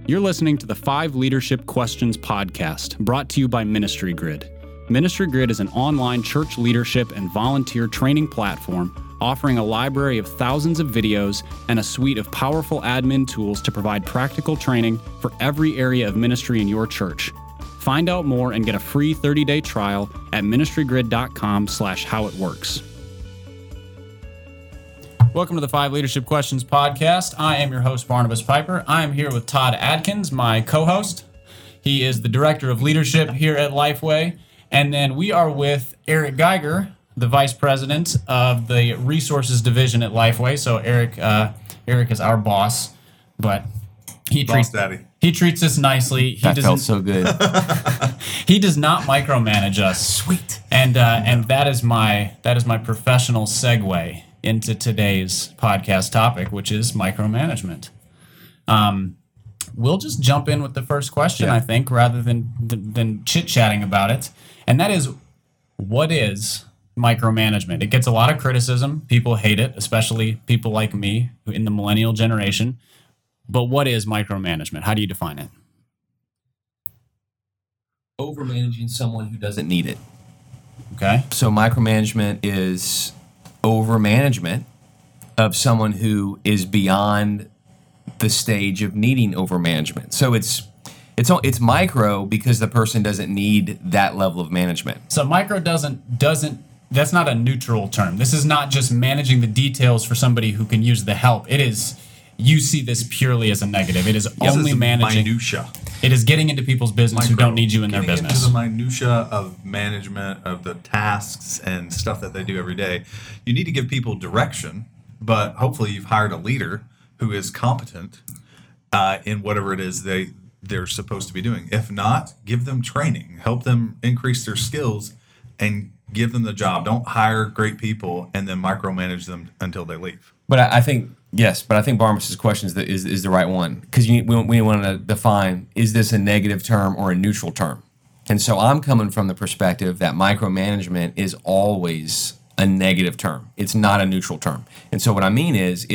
You're listening to the 5 Leadership Questions podcast, brought to you by Ministry Grid. Ministry Grid is an online church leadership and volunteer training platform offering a library of thousands of videos and a suite of powerful admin tools to provide practical training for every area of ministry in your church. Find out more and get a free 30-day trial at ministrygrid.com/howitworks. Welcome to the 5 Leadership Questions podcast. I am your host, Barnabas Piper. I am here with Todd Adkins, my co-host. He is the Director of Leadership here at Lifeway. And then we are with Eric Geiger, the Vice President of the Resources Division at Lifeway. So Eric is our boss, but he treats us nicely. That felt so good. He does not micromanage us. Sweet. And that is my professional segue into today's podcast topic, which is micromanagement. We'll just jump in with the first question, I think, rather than chit-chatting about it. And that is, what is micromanagement? It gets a lot of criticism. People hate it, especially people like me in the millennial generation. But what is micromanagement? How do you define it? Overmanaging someone who doesn't need it. Okay. So micromanagement is overmanagement of someone who is beyond the stage of needing overmanagement. So it's micro because the person doesn't need that level of management. So micro doesn't that's not a neutral term. This is not just managing the details for somebody who can use the help. It is, you see this purely as a negative. It is only managing minutia. It is getting into people's business who don't need you in their business. Into the minutia of management of the tasks and stuff that they do every day. You need to give people direction, but hopefully you've hired a leader who is competent in whatever it is they're supposed to be doing. If not, give them training, help them increase their skills, and give them the job. Don't hire great people and then micromanage them until they leave. But I think Barnabas' question is the right one, because we want to define, is this a negative term or a neutral term? And so I'm coming from the perspective that micromanagement is always a negative term. It's not a neutral term. And so what I mean is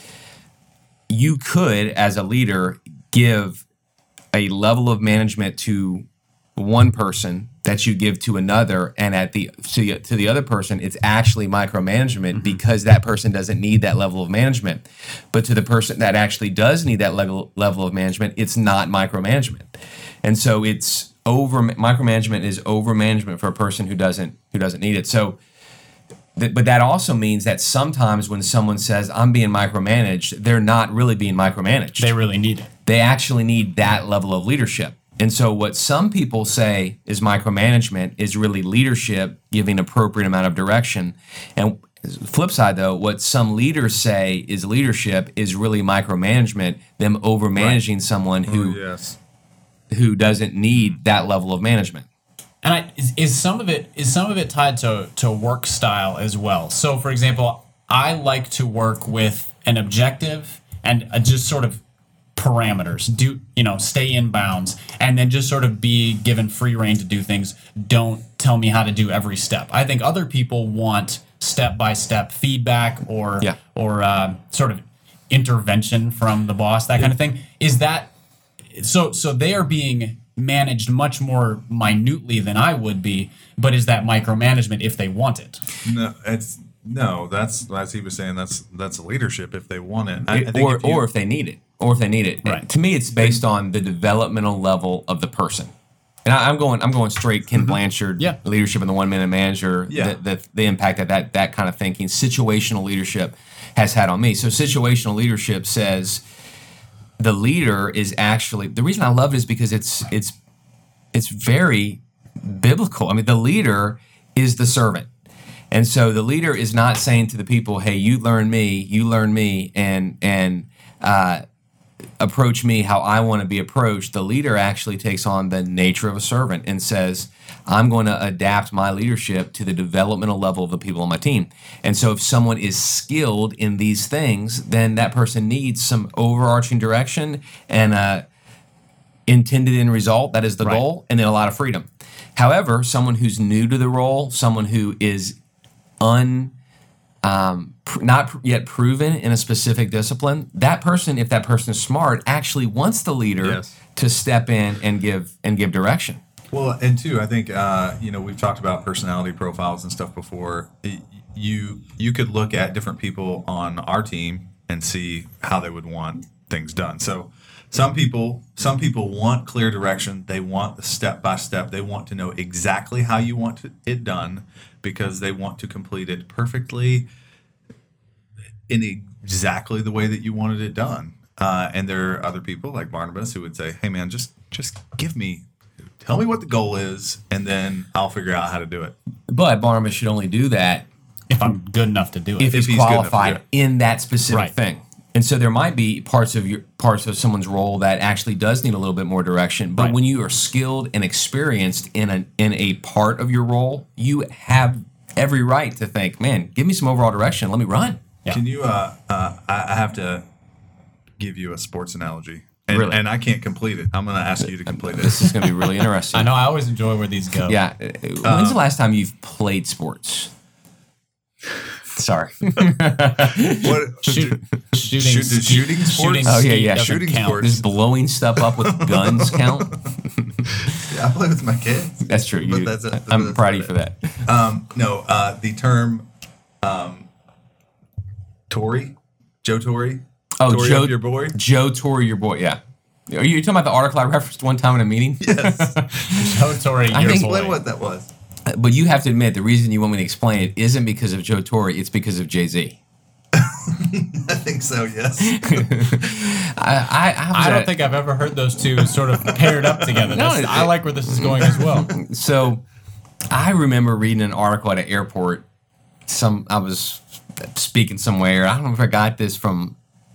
you could, as a leader, give a level of management to one person that you give to another, and to the other person, it's actually micromanagement because that person doesn't need that level of management. But to the person that actually does need that level of management, it's not micromanagement. And so micromanagement is overmanagement for a person who doesn't need it. So, but that also means that sometimes when someone says, I'm being micromanaged, they're not really being micromanaged. They really need it. They actually need that level of leadership. And so what some people say is micromanagement is really leadership giving appropriate amount of direction. And flip side, though, what some leaders say is leadership is really micromanagement, them overmanaging someone who doesn't need that level of management. And is some of it tied to work style as well? So, for example, I like to work with an objective and just sort of parameters. Stay in bounds, and then just sort of be given free rein to do things. Don't tell me how to do every step. I think other people want step-by-step feedback or sort of intervention from the boss, that kind of thing. Is that so they are being managed much more minutely than I would be, but is that micromanagement if they want it? No, that's as he was saying, that's leadership if they want it. Or if they need it. Right. To me, it's based on the developmental level of the person. And I'm going straight Ken Blanchard, leadership and the one-minute manager, the impact that kind of thinking, situational leadership has had on me. So situational leadership says the leader is actually, the reason I love it is because it's very biblical. I mean, the leader is the servant. And so the leader is not saying to the people, hey, you learn me, and approach me how I want to be approached. The leader actually takes on the nature of a servant and says, I'm going to adapt my leadership to the developmental level of the people on my team. And so if someone is skilled in these things, then that person needs some overarching direction and intended end result, that is the goal, and then a lot of freedom. However, someone who's new to the role, someone who is not yet proven in a specific discipline, that person, if that person is smart, actually wants the leader to step in and give direction. Well, and two, I think we've talked about personality profiles and stuff before. You could look at different people on our team and see how they would want things done. So some people want clear direction. They want the step by step. They want to know exactly how you want it done because they want to complete it perfectly in exactly the way that you wanted it done. And there are other people like Barnabas who would say, "Hey, man, just tell me what the goal is, and then I'll figure out how to do it." But Barnabas should only do that if I'm good enough to do it. If he's qualified in that specific thing. And so there might be parts of someone's role that actually does need a little bit more direction. But when you are skilled and experienced in a part of your role, you have every right to think, "Man, give me some overall direction. Let me run." Yeah. Can you? I have to give you a sports analogy. And I can't complete it. I'm going to ask you to complete it. This is going to be really interesting. I know. I always enjoy where these go. Yeah. When's the last time you've played sports? Sorry. Shooting sports? Oh, yeah. Shooting sports. Does blowing stuff up with guns count? Yeah, I play with my kids. That's true. I'm proud of you for that. The term Tory, Joe Torre. Oh, Torre, Joe, your boy? Joe Torre, your boy, yeah. Are you talking about the article I referenced one time in a meeting? Yes. Joe Torre, your boy. Explain what that was. But you have to admit, the reason you want me to explain it isn't because of Joe Torre, it's because of Jay-Z. I think so, yes. I don't think I've ever heard those two sort of paired up together. I like where this is going as well. So I remember reading an article at an airport. I was speaking somewhere. I don't know if I got this from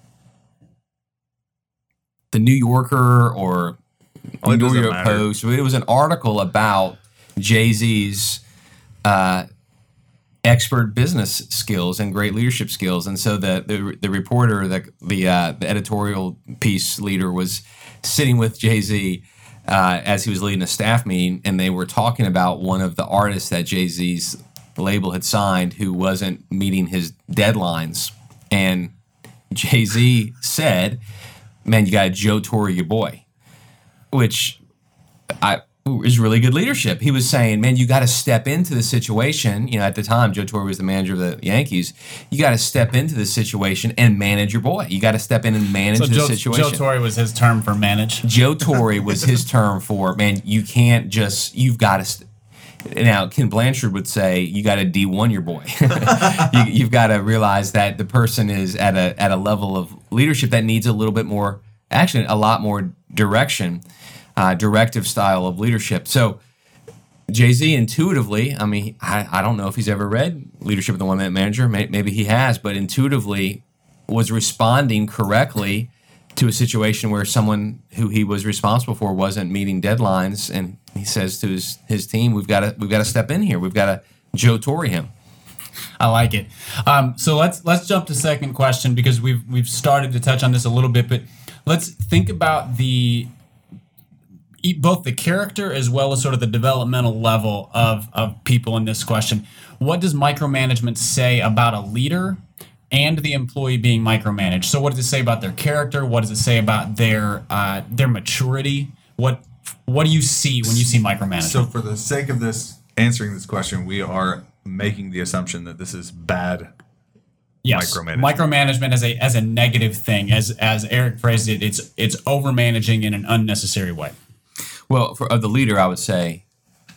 the New Yorker or the New York Post. It was an article about Jay-Z's expert business skills and great leadership skills. And so the reporter, the editorial piece leader, was sitting with Jay-Z as he was leading a staff meeting, and they were talking about one of the artists that Jay-Z's label had signed who wasn't meeting his deadlines. And Jay-Z said, "Man, you got Joe Torre, your boy," which is really good leadership. He was saying, "Man, you got to step into the situation." At the time, Joe Torre was the manager of the Yankees. You got to step into the situation and manage your boy. You got to step in and manage the situation. Joe Torre was his term for manage. Joe Torre was his term for, man, you can't just, you've got to. Now, Ken Blanchard would say, you got to D1 your boy. You've got to realize that the person is at a level of leadership that needs a little bit more, actually a lot more direction, directive style of leadership. So Jay-Z intuitively, I don't know if he's ever read Leadership of the One Minute Manager. Maybe he has, but intuitively was responding correctly to a situation where someone who he was responsible for wasn't meeting deadlines, and he says to his team, "We've got to step in here. We've got to Joe Torre him." I like it. So let's jump to second question, because we've started to touch on this a little bit, but let's think about both the character as well as sort of the developmental level of people in this question. What does micromanagement say about a leader and the employee being micromanaged? So what does it say about their character? What does it say about their maturity? What do you see when you see micromanagement? So for the sake of answering this question, we are making the assumption that this is bad. Yes, micromanagement as a negative thing, as Eric phrased it, it's overmanaging in an unnecessary way. Well, of the leader, I would say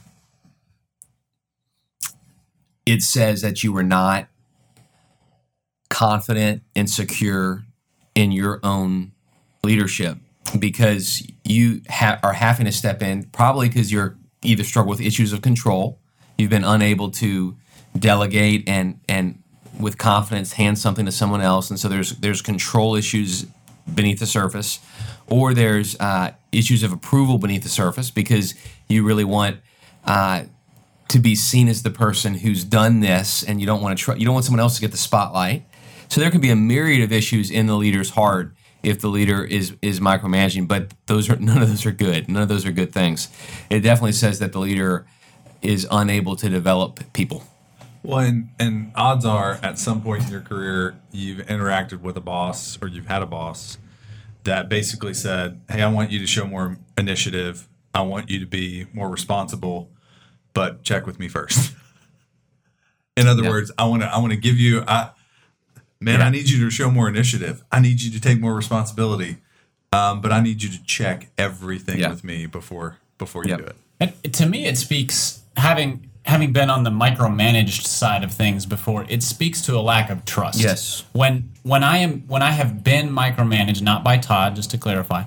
it says that you were not confident and secure in your own leadership, because you are having to step in, probably because you're either struggle with issues of control, you've been unable to delegate and with confidence hand something to someone else, and so there's control issues beneath the surface, or there's issues of approval beneath the surface, because you really want to be seen as the person who's done this, and you don't want someone else to get the spotlight. So there can be a myriad of issues in the leader's heart if the leader is micromanaging, but none of those are good. None of those are good things. It definitely says that the leader is unable to develop people. Well, and odds are at some point in your career, you've interacted with a boss or you've had a boss that basically said, hey, I want you to show more initiative. I want you to be more responsible, but check with me first. In other words, I want to give you, I need you to show more initiative. I need you to take more responsibility. But I need you to check everything with me before you do it. And to me, it speaks, having been on the micromanaged side of things before, it speaks to a lack of trust. Yes. When I have been micromanaged, not by Todd, just to clarify,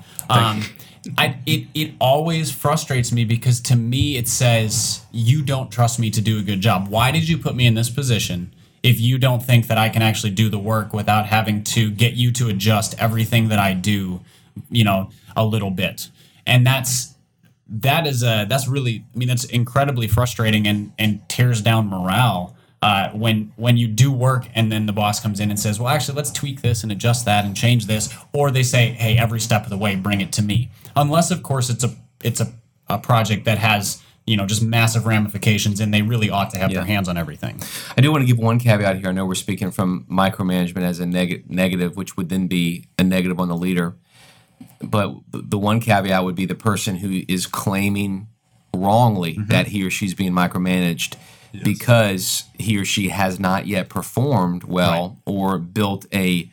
it always frustrates me because to me it says you don't trust me to do a good job. Why did you put me in this position if you don't think that I can actually do the work without having to get you to adjust everything that I do, a little bit? And that's really, that's incredibly frustrating and tears down morale when you do work and then the boss comes in and says, well, actually, let's tweak this and adjust that and change this. Or they say, hey, every step of the way, bring it to me. Unless, of course, it's a project that has, just massive ramifications and they really ought to have their hands on everything. I do want to give one caveat here. I know we're speaking from micromanagement as a negative, which would then be a negative on the leader. But the one caveat would be the person who is claiming wrongly that he or she's being micromanaged because he or she has not yet performed well or built a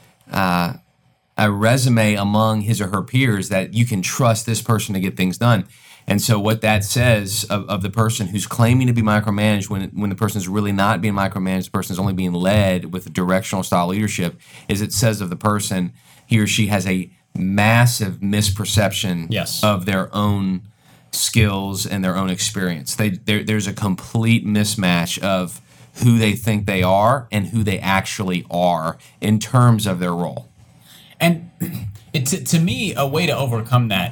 resume among his or her peers that you can trust this person to get things done. And so what that says of the person who's claiming to be micromanaged when the person is really not being micromanaged, the person is only being led with directional style leadership, is it says of the person, he or she has a massive misperception of their own skills and their own experience. There's a complete mismatch of who they think they are and who they actually are in terms of their role. And to me, a way to overcome that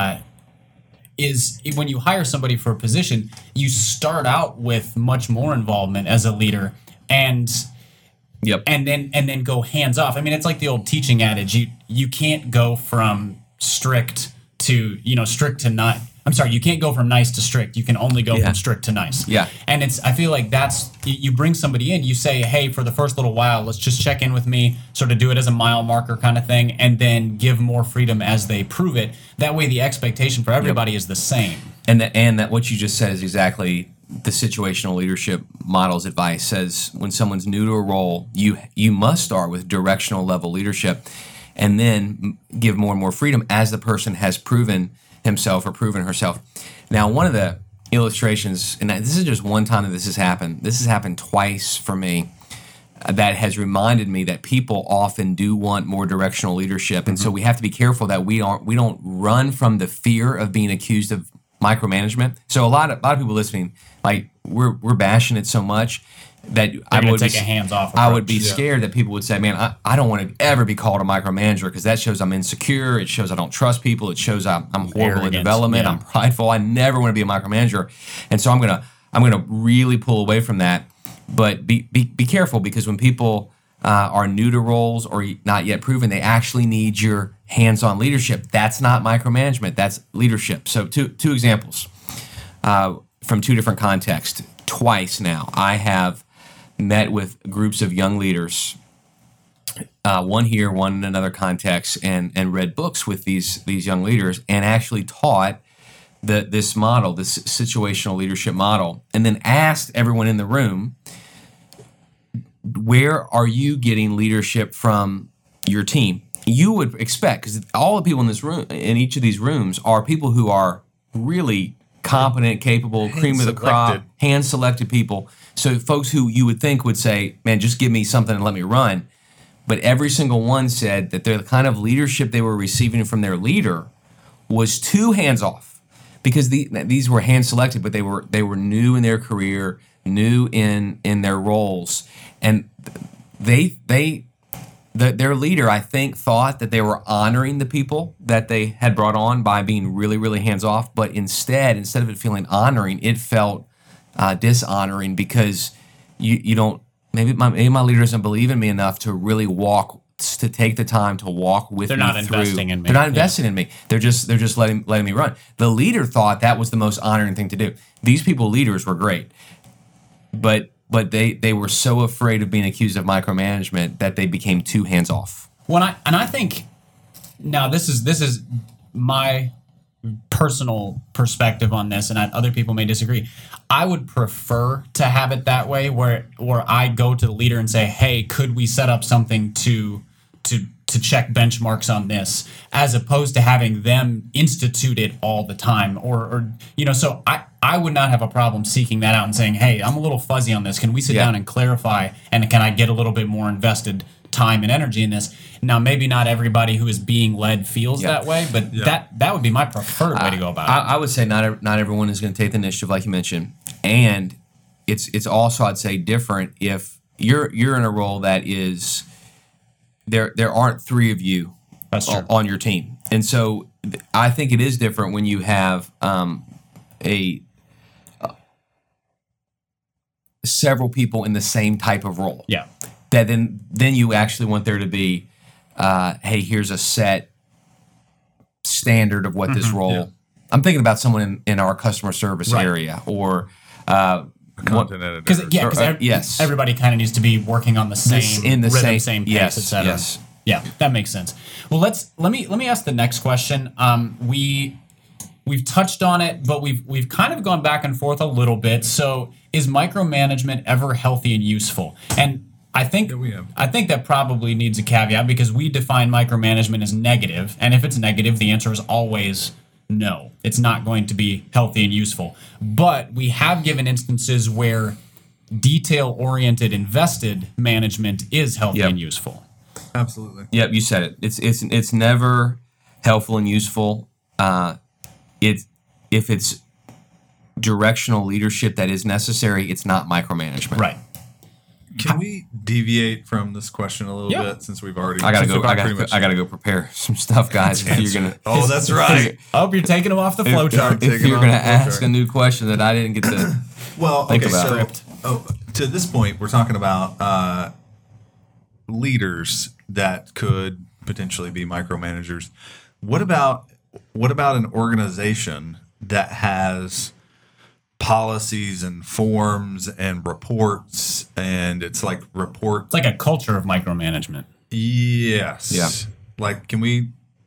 is when you hire somebody for a position, you start out with much more involvement as a leader and then go hands off. I mean, it's like the old teaching adage. You can't go from strict to not. I'm sorry, you can't go from nice to strict. You can only go from strict to nice. Yeah. And I feel like you bring somebody in, you say, hey, for the first little while, let's just check in with me, sort of do it as a mile marker kind of thing, and then give more freedom as they prove it. That way the expectation for everybody is the same. And that what you just said is exactly the situational leadership model's advice. Says when someone's new to a role, you must start with directional level leadership and then give more and more freedom as the person has proven himself or proven herself. Now, one of the illustrations, and this is just one time that this has happened twice for me, that has reminded me that people often do want more directional leadership. And so we have to be careful that we don't run from the fear of being accused of micromanagement. So a lot of people listening, like we're bashing it so much that I would take a hands-off approach. I would be scared that people would say, man, I don't want to ever be called a micromanager because that shows I'm insecure. It shows I don't trust people. It shows I'm horrible in development. I'm prideful. I never want to be a micromanager. And so I'm gonna really pull away from that. But be careful because when people are new to roles or not yet proven, they actually need your hands-on leadership. That's not micromanagement. That's leadership. So two examples from two different contexts. Twice now, I have met with groups of young leaders, one here, one in another context, and read books with these young leaders and actually taught this model, this situational leadership model, and then asked everyone in the room, where are you getting leadership from your team? You would expect, because all the people in this room, in each of these rooms, are people who are really competent, capable, cream of the crop, hand-selected people. So folks who you would think would say, man, just give me something and let me run. But every single one said that the kind of leadership they were receiving from their leader was too hands-off. Because these were hand-selected, but they were new in their career, new in their roles. And their leader, I think, thought that they were honoring the people that they had brought on by being really, really hands-off. But instead of it feeling honoring, it felt dishonoring because you don't. Maybe my leader doesn't believe in me enough to really to take the time to walk with me through. They're not investing in me. They're not investing in me. They're just letting me run. The leader thought that was the most honoring thing to do. These leaders were great, but but they were so afraid of being accused of micromanagement that they became too hands off. I think now this is my personal perspective on this, and other people may disagree. I would prefer to have it that way, where I go to the leader and say, "Hey, could we set up something to check benchmarks on this," as opposed to having them institute it all the time, or So I would not have a problem seeking that out and saying, "Hey, I'm a little fuzzy on this. Can we sit down and clarify? And can I get a little bit more invested time and energy in this?" Now, maybe not everybody who is being led feels that way, but that would be my preferred way to go about it. I would say not everyone is going to take the initiative, like you mentioned, and it's also, I'd say, different if you're in a role that is there aren't three of you on your team, and so I think it is different when you have several people in the same type of role. Yeah. That then you actually want there to be, hey, here's a set standard of what this role. Yeah. I'm thinking about someone in our customer service area or content editor. Because everybody kind of needs to be working on the same rhythm, same pace, etc. Yes. Yeah, that makes sense. Well, let me ask the next question. We've touched on it, but we've kind of gone back and forth a little bit. So, is micromanagement ever healthy and useful? And I think that probably needs a caveat because we define micromanagement as negative, and if it's negative, the answer is always no. It's not going to be healthy and useful. But we have given instances where detail-oriented, invested management is healthy and useful. Absolutely. Yep, you said it. It's never helpful and useful. If it's directional leadership that is necessary, it's not micromanagement. Right. Can we deviate from this question a little bit since we've already? I gotta go prepare some stuff, guys. If you're gonna. Oh, that's right. I hope you're taking them off the flow chart. If you're gonna ask a new question that I didn't get to think about. So, to this point, we're talking about leaders that could potentially be micromanagers. What about an organization that has policies and forms and reports, and it's like reports. It's like a culture of micromanagement. Yes. Yeah. Like, can we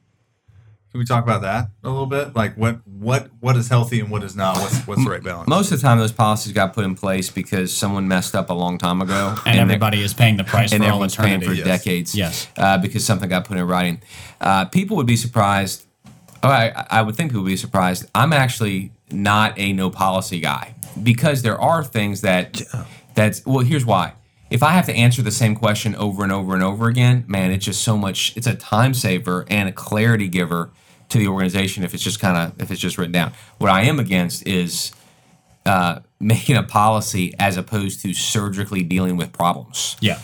talk about that a little bit? Like, what is healthy and what is not? What's the right balance? Most of the time, those policies got put in place because someone messed up a long time ago, and everybody is paying the price for all everyone's paying eternity. for decades. Yes. Because something got put in writing. People would be surprised. I would think people would be surprised. I'm actually not a no policy guy because there are things that's well, here's why. If I have to answer the same question over and over and over again, man, it's just so much. It's a time saver and a clarity giver to the organization if it's just written down. What I am against is making a policy as opposed to surgically dealing with problems. Yeah.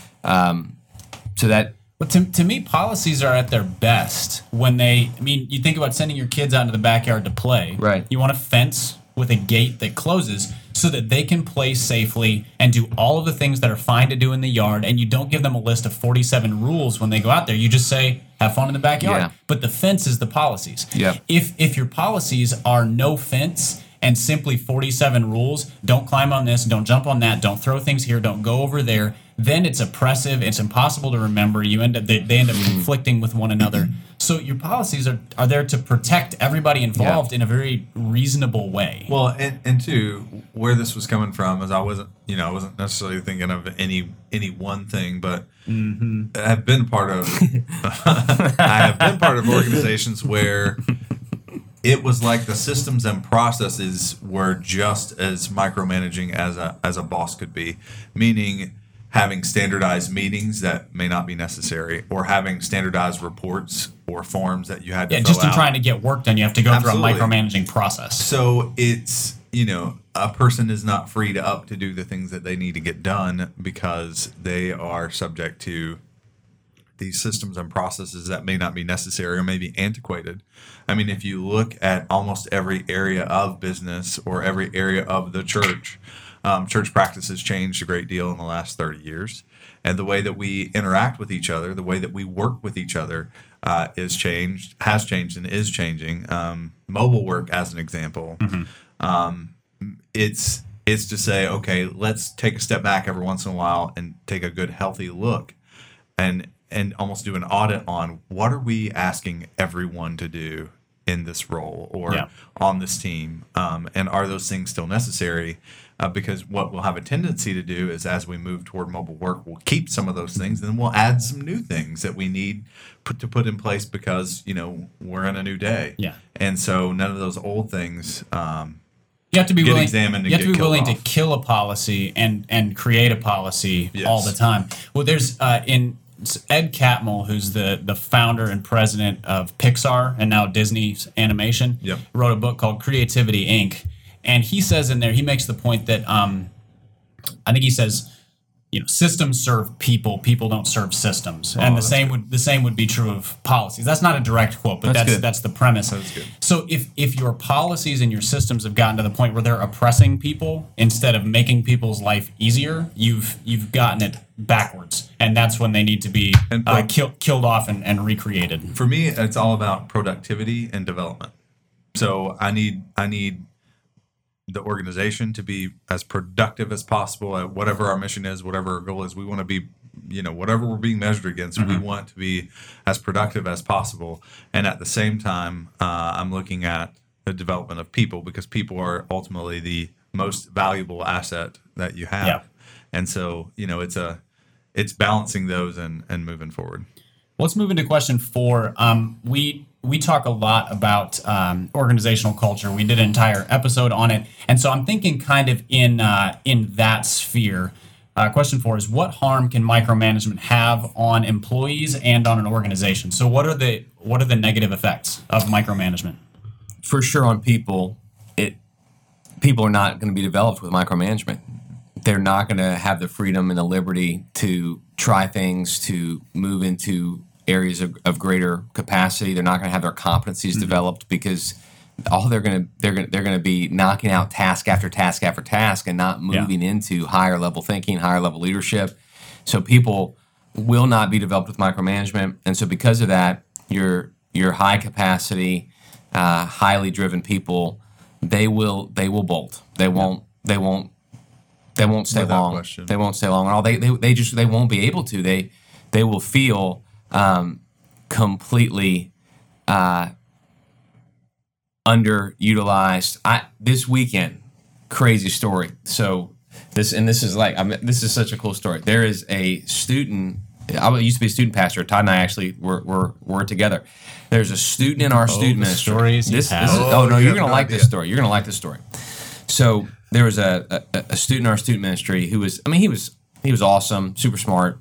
So that. But to me, policies are at their best when you think about sending your kids out into the backyard to play. Right. You want a fence with a gate that closes so that they can play safely and do all of the things that are fine to do in the yard, and you don't give them a list of 47 rules when they go out there. You just say, have fun in the backyard. Yeah. But the fence is the policies. Yeah. If your policies are no fence and simply 47 rules, don't climb on this, don't jump on that, don't throw things here, don't go over there, then it's oppressive, it's impossible to remember. They end up conflicting with one another. So your policies are there to protect everybody involved in a very reasonable way. Well, and two, where this was coming from is I wasn't necessarily thinking of any one thing, but I have been part of organizations where it was like the systems and processes were just as micromanaging as a boss could be, meaning having standardized meetings that may not be necessary, or having standardized reports or forms that you had to fill just in out. trying to get work done, you have to go through a micromanaging process. So it's, a person is not freed up to do the things that they need to get done because they are subject to these systems and processes that may not be necessary or may be antiquated. I mean, if you look at almost every area of business or every area of the church, church practice has changed a great deal in the last 30 years. And the way that we interact with each other, the way that we work with each other has changed and is changing. Mobile work, as an example, it's It's to say, okay, let's take a step back every once in a while and take a good, healthy look and almost do an audit on what are we asking everyone to do in this role or on this team, and are those things still necessary? Because what we'll have a tendency to do is, as we move toward mobile work, we'll keep some of those things, and then we'll add some new things that we need to put in place because we're in a new day. Yeah, and so none of those old things. You have to be willing. Examined and you have to be willing off. to kill a policy and create a policy all the time. Well, there's Ed Catmull, who's the founder and president of Pixar and now Disney's animation, wrote a book called Creativity Inc. And he says in there, he makes the point that I think he says, systems serve people. People don't serve systems. And the same would be true of policies. That's not a direct quote, but that's the premise. That's good. So if your policies and your systems have gotten to the point where they're oppressing people instead of making people's life easier, you've gotten it backwards, and that's when they need to be killed off and recreated. For me, it's all about productivity and development. So I need the organization to be as productive as possible at whatever our mission is, whatever our goal is. We want to be, whatever we're being measured against, we want to be as productive as possible. And at the same time, I'm looking at the development of people, because people are ultimately the most valuable asset that you have. Yeah. And so, it's balancing those and moving forward. Let's move into question 4. We talk a lot about organizational culture. We did an entire episode on it, and so I'm thinking kind of in that sphere. Question 4 is, what harm can micromanagement have on employees and on an organization? So what are the negative effects of micromanagement? For sure, on people, people are not going to be developed with micromanagement. They're not going to have the freedom and the liberty to try things, to move into areas of greater capacity. They're not going to have their competencies developed, because all they're going to be knocking out task after task after task and not moving into higher level thinking, higher level leadership. So people will not be developed with micromanagement, and so because of that, your high capacity, highly driven people, they will bolt. They won't stay long. Question. They won't stay long at all. They won't be able to. They will feel completely underutilized. This weekend, crazy story. So this is such a cool story. There is a student. I used to be a student pastor. Todd and I actually were together. There's a student in our student ministry. You're gonna like this story. You're gonna like this story. So there was a student in our student ministry who was, he was awesome, super smart.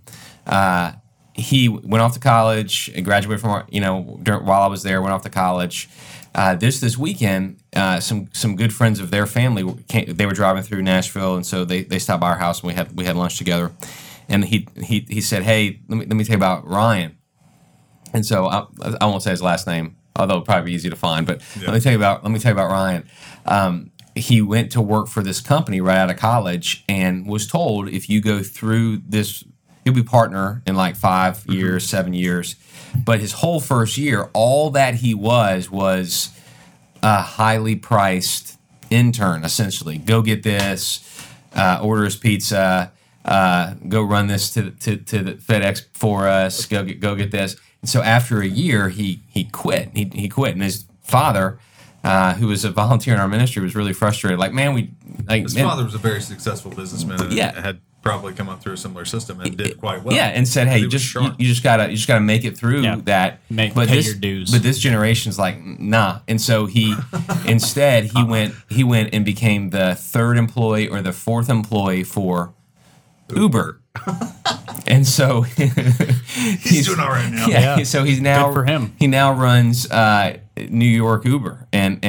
He went off to college and graduated from, while I was there, went off to college. This weekend, some good friends of their family they were driving through Nashville, and so they stopped by our house, and we had lunch together. And he said, "Hey, let me tell you about Ryan." And so I won't say his last name, although it'll probably be easy to find. But let me tell you about Ryan. He went to work for this company right out of college, and was told, if you go through this, you'll be partner in like 5 years, 7 years. But his whole first year, all that he was a highly priced intern, essentially. Go get this, order his pizza, go run this to the FedEx for us, go get this. And so after a year, he quit. He quit, and his father, who was a volunteer in our ministry, was really frustrated. Like, his father was a very successful businessman and had probably come up through a similar system and did quite well. Yeah, and said, "Hey, you just gotta make it through that." Pay your dues. But this generation's like, nah. And so he instead he went and became the 3rd employee or the 4th employee for Uber. And so he's doing all right now. Yeah. So he's now good for him. He now runs New York Uber,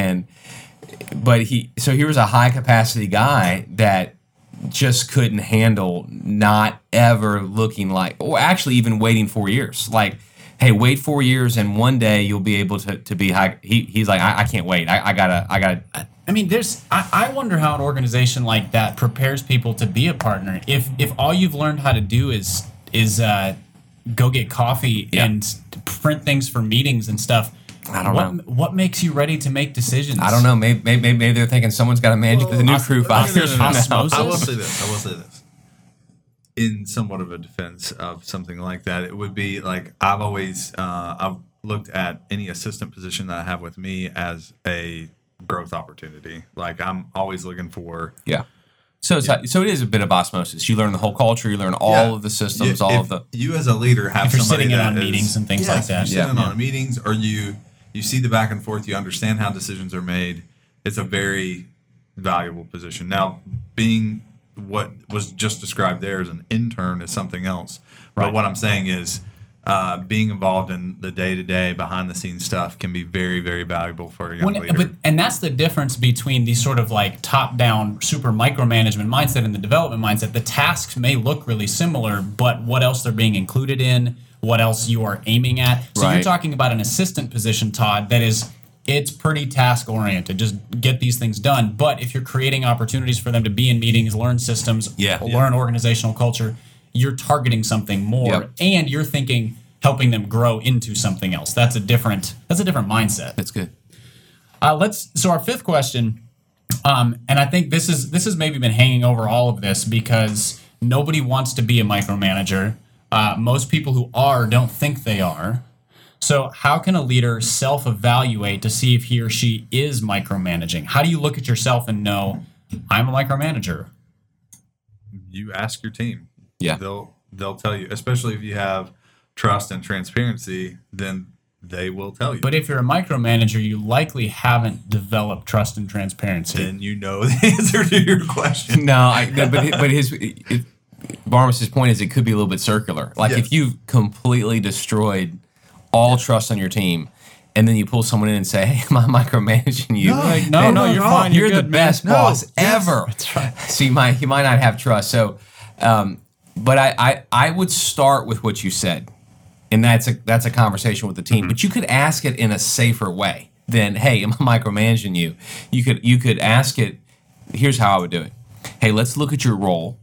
but he was a high capacity guy that just couldn't handle not ever looking like, or actually even waiting 4 years. Like, hey, wait 4 years and one day you'll be able to be high. He's like, I can't wait. I gotta. I wonder how an organization like that prepares people to be a partner. If all you've learned how to do is go get coffee and print things for meetings and stuff, I don't know. What makes you ready to make decisions? I don't know. Maybe they're thinking someone's got to manage the new crew 5 years from now. I will say this. In somewhat of a defense of something like that, it would be like I've looked at any assistant position that I have with me as a growth opportunity. Like I'm always looking for So it is a bit of osmosis. You learn the whole culture. You learn all of the systems. You as a leader have if you're somebody sitting in that on meetings and things like that. You're sitting on meetings, or you see the back and forth. You understand how decisions are made. It's a very valuable position. Now, being what was just described there as an intern is something else. Right. But what I'm saying is, being involved in the day-to-day, behind-the-scenes stuff can be very, very valuable for a young leader. And that's the difference between these sort of like top-down, super micromanagement mindset and the development mindset. The tasks may look really similar, but what else they're being included in, what else you are aiming at. So you're talking about an assistant position, Todd, that is, it's pretty task-oriented. Just get these things done. But if you're creating opportunities for them to be in meetings, learn systems, learn organizational culture, you're targeting something more, and you're thinking helping them grow into something else. That's a different mindset. That's good. So our fifth question, and I think this has maybe been hanging over all of this because nobody wants to be a micromanager. Most people who are don't think they are. So how can a leader self-evaluate to see if he or she is micromanaging? How do you look at yourself and know I'm a micromanager? You ask your team. Yeah. They'll tell you, especially if you have trust and transparency, then they will tell you. But if you're a micromanager, you likely haven't developed trust and transparency. Then you know the answer to your question. But Barnabas' point is it could be a little bit circular. Like if you've completely destroyed all trust on your team, and then you pull someone in and say, "Hey, am I micromanaging you?" No, you're fine. You're good, the best boss ever. That's right. So you might not have trust. So. But I would start with what you said, and that's a conversation with the team. But you could ask it in a safer way than, "Hey, am I micromanaging you?" You could ask it. Here's how I would do it. "Hey, let's look at your role.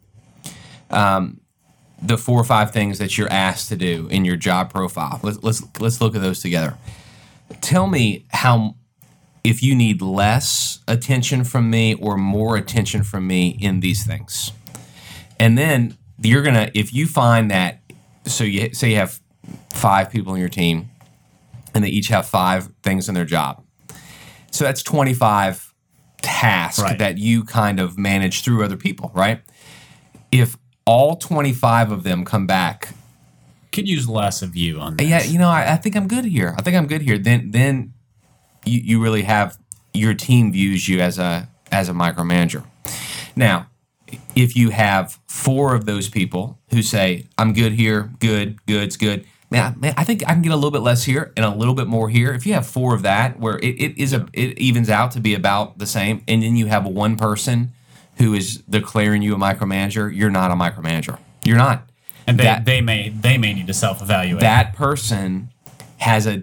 The 4 or 5 things that you're asked to do in your job profile. Let's look at those together. Tell me if you need less attention from me or more attention from me in these things." And then if you find that, so you say you have 5 people in your team and they each have 5 things in their job. So that's 25 tasks that you kind of manage through other people, right? If all 25 of them come back. Could use less of you on this. Yeah, I think I'm good here. Then you really have, your team views you as a micromanager. Now, if you have 4 of those people who say, "I'm good here, good's good," man, I think I can get a little bit less here and a little bit more here. If you have 4 of that, where it evens out to be about the same, and then you have one person who is declaring you a micromanager, you're not a micromanager. You're not. And they may need to self-evaluate. That person has a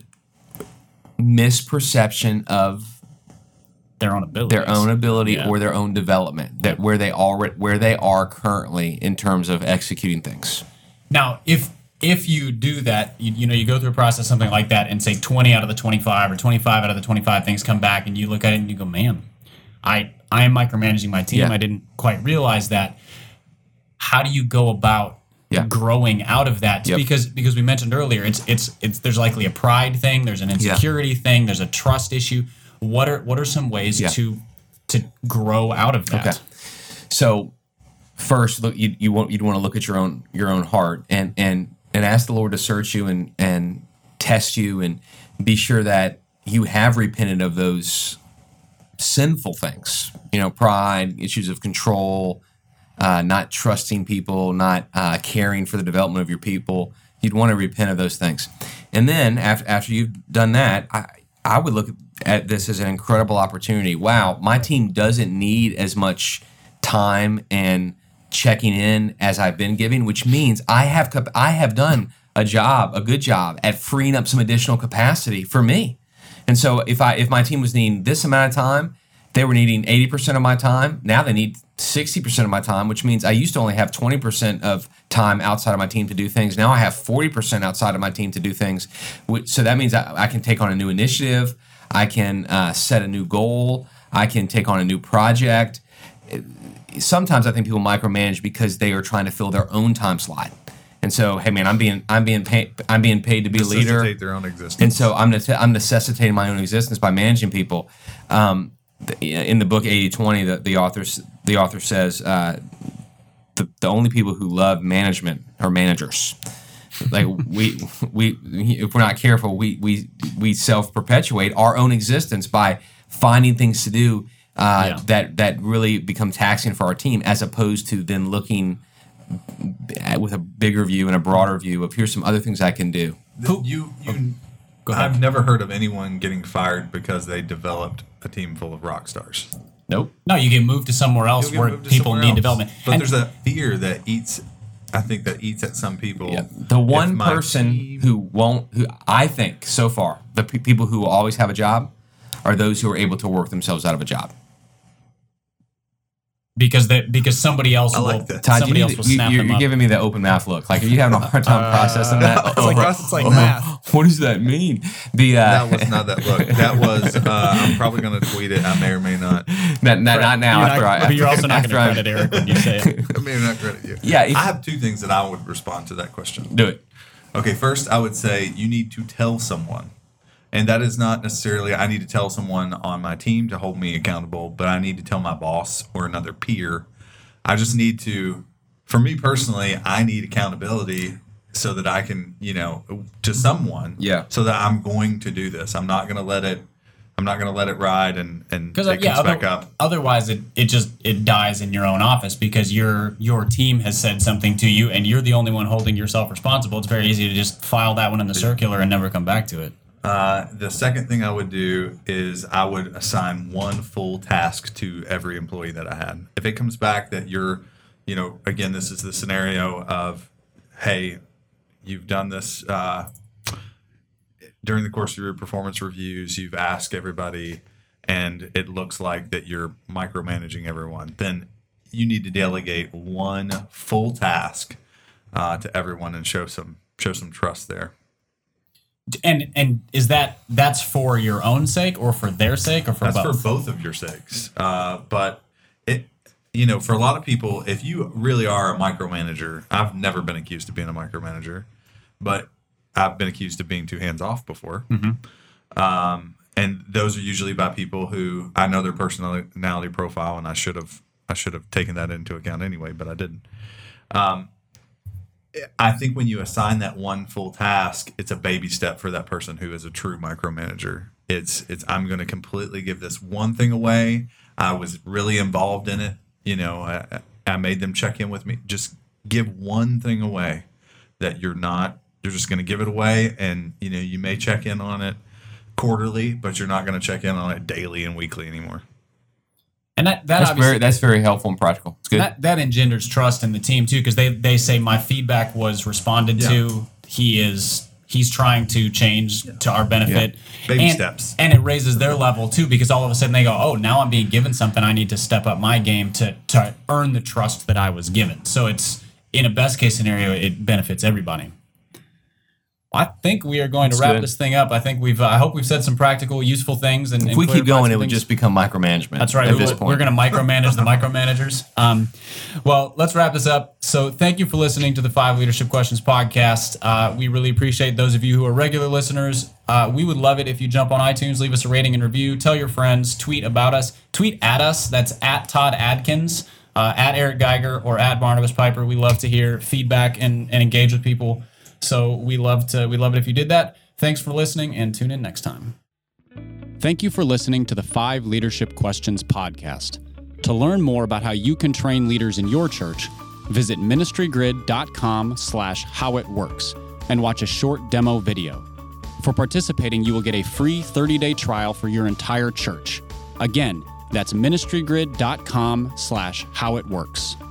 misperception of their own ability or their own development, that where they are currently in terms of executing things. Now, if you do that, you go through a process, something like that, and say 20 out of the 25 or 25 out of the 25 things come back, and you look at it and you go, "Man, I am micromanaging my team. I didn't quite realize that." How do you go about growing out of that? Because we mentioned earlier, it's there's likely a pride thing, there's an insecurity thing, there's a trust issue. What are some ways to grow out of that? Okay. So first, look, you'd want to look at your own heart and ask the Lord to search you and test you and be sure that you have repented of those sinful things. Pride, issues of control, not trusting people, not caring for the development of your people. You'd want to repent of those things, and then after you've done that, I would look at this as an incredible opportunity. Wow, my team doesn't need as much time and checking in as I've been giving, which means I have done a good job at freeing up some additional capacity for me. And so if my team was needing this amount of time, they were needing 80% of my time. Now they need 60% of my time, which means I used to only have 20% of time outside of my team to do things. Now I have 40% outside of my team to do things. So that means I can take on a new initiative. I can set a new goal. I can take on a new project. Sometimes I think people micromanage because they are trying to fill their own time slot. And so, hey man, I'm being paid to be a leader. Necessitate their own existence. And so I'm necessitating my own existence by managing people. In the book 80-20, the author says the only people who love management are managers. Like we if we're not careful, we self-perpetuate our own existence by finding things to do that really become taxing for our team, as opposed to then looking with a bigger view and a broader view of here's some other things I can do. I've never heard of anyone getting fired because they developed a team full of rock stars. Nope. No, you get moved to somewhere else where people need development. But there's a fear that eats at some people. Yeah. The one person who I think so far, the people who will always have a job are those who are able to work themselves out of a job. Because somebody else Todd, you're giving me the open mouth look. Like, are you having a hard time processing that? It's like math. What does that mean? That was not that look. That was. I'm probably going to tweet it. I may or may not. Not now. But you're also not going to credit Eric when you say it. I may not credit you. Yeah. I have two things that I would respond to that question. Do it. Okay. First, I would say you need to tell someone. And that is not necessarily I need to tell someone on my team to hold me accountable, but I need to tell my boss or another peer. I just need to, for me personally, I need accountability so that I can, to someone. Yeah. So that I'm going to do this. I'm not going to let it ride and it comes back up. Otherwise, it dies in your own office because your team has said something to you and you're the only one holding yourself responsible. It's very easy to just file that one in the circular and never come back to it. The second thing I would do is I would assign one full task to every employee that I had. If it comes back that you're, again, this is the scenario of, hey, you've done this during the course of your performance reviews, you've asked everybody, and it looks like that you're micromanaging everyone, then you need to delegate one full task to everyone and show some trust there. And is that's for your own sake or for their sake or for both? That's for both of your sakes. But it, for a lot of people, if you really are a micromanager, I've never been accused of being a micromanager, but I've been accused of being too hands off before. Mm-hmm. And those are usually by people who I know their personality profile, and I should have taken that into account anyway, but I didn't. I think when you assign that one full task, it's a baby step for that person who is a true micromanager. It's I'm going to completely give this one thing away. I was really involved in it. I made them check in with me. Just give one thing away that you're just going to give it away. And, you may check in on it quarterly, but you're not going to check in on it daily and weekly anymore. And that's very helpful and practical. It's good. That engenders trust in the team too, because they say my feedback was responded to. He's trying to change to our benefit. Yeah. Baby steps. And it raises their level too, because all of a sudden they go, oh, now I'm being given something. I need to step up my game to earn the trust that I was given. So it's, in a best case scenario, it benefits everybody. I think we are going to wrap this thing up. I think I hope we've said some practical, useful things. And if we keep going, it would just become micromanagement. That's right. We're going to micromanage the micromanagers. Well, let's wrap this up. So thank you for listening to the 5 Leadership Questions podcast. We really appreciate those of you who are regular listeners. We would love it if you jump on iTunes, leave us a rating and review, tell your friends, tweet about us, tweet at us. That's at Todd Adkins, at Eric Geiger, or at Barnabas Piper. We love to hear feedback and engage with people. So we love it if you did that. Thanks for listening, and tune in next time. Thank you for listening to the 5 Leadership Questions podcast. To learn more about how you can train leaders in your church, visit ministrygrid.com/howitworks and watch a short demo video. For participating, you will get a free 30-day trial for your entire church. Again, that's ministrygrid.com/howitworks.